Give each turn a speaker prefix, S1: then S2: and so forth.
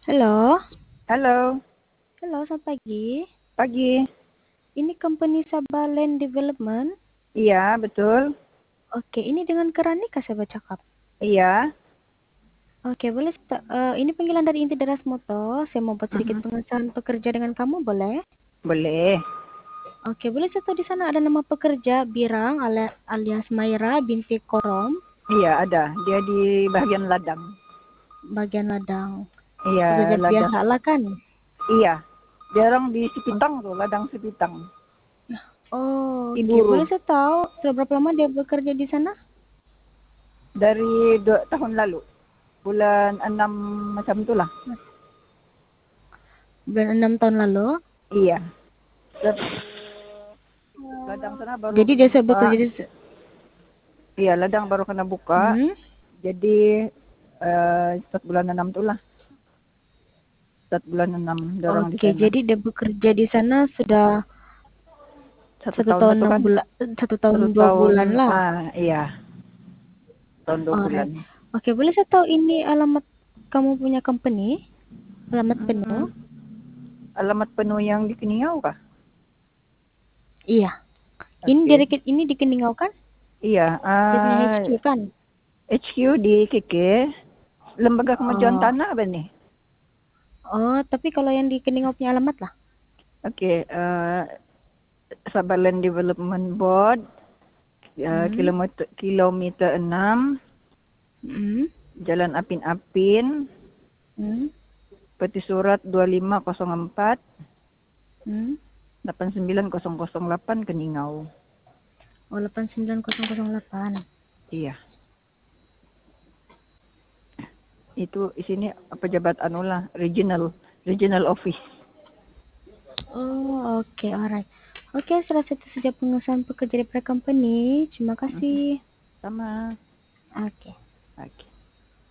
S1: Halo,
S2: Halo,
S1: halo, selamat pagi.
S2: pagi.
S1: Ini company Sabah Land Development.
S2: Iya, betul.
S1: Oke, ini dengan Keranika saya bercakap.
S2: Iya.
S1: Oke, boleh ini panggilan dari Inti Deras Moto. Saya mau buat sedikit
S2: Mhm.
S1: pengesahan pekerja dengan kamu, boleh?
S2: Boleh.
S1: Oke, boleh saya tahu di sana ada nama pekerja Birang alias Maira binti Korom,
S2: Iya, ada. Dia di bagian ladang.
S1: bagian ladang.
S2: Iya,
S1: Pekerja
S2: ladang.
S1: biasa lah kan?
S2: Iya. Dia orang di
S1: Oh,
S2: Sipitang tuh, ladang Sipitang.
S1: oh, oke,
S2: Iburu.
S1: boleh saya tahu sudah berapa lama dia bekerja di sana?
S2: Dari 2 tahun lalu. Bulan 6 macam itulah.
S1: Bulan 6 tahun lalu.
S2: Iya. Ter- Ladang sana baru
S1: Jadi
S2: kena
S1: dia sudah
S2: buka.
S1: bekerja
S2: Iya, ladang baru kena buka.
S1: Hmm?
S2: Jadi start bulan 6 itulah. Start bulan 6 dorong di
S1: Oke,
S2: sana.
S1: jadi dia bekerja di sana sudah
S2: Satu
S1: satu
S2: tahun
S1: tahun
S2: satu
S1: enam
S2: kan.
S1: bulan, 1 tahun
S2: Satu
S1: 2 bulan
S2: tahun,
S1: lah.
S2: iya. Tahun 2 bulan.
S1: Alright. Oke, boleh saya tahu ini alamat kamu punya company? Alamat
S2: Hmm,
S1: penuh?
S2: alamat penuh yang di Kiniau kah?
S1: Iya.
S2: Oke.
S1: Ini di Keningau kan?
S2: Iya,
S1: Dia punya HQ kan?
S2: HQ di Keke, Lembaga Kemajuan
S1: Oh,
S2: Tanah apa nih?
S1: oh, tapi kalau yang di Keningau punya alamat lah.
S2: Oke, Sabah Land Development Board,
S1: Hmm.
S2: kilometer 6,
S1: Hmm.
S2: Jalan Apin-Apin,
S1: Hmm.
S2: Peti Surat 2504
S1: Hmm.
S2: 89008 Keningau.
S1: Oh, 89008.
S2: Iya, itu sini pejabat anulah regional office.
S1: Oh, oke, alright. Oke, setelah itu saja pengesahan pekerja di company. Terima
S2: Mhm.
S1: kasih.
S2: Sama.
S1: Oke.
S2: Oke.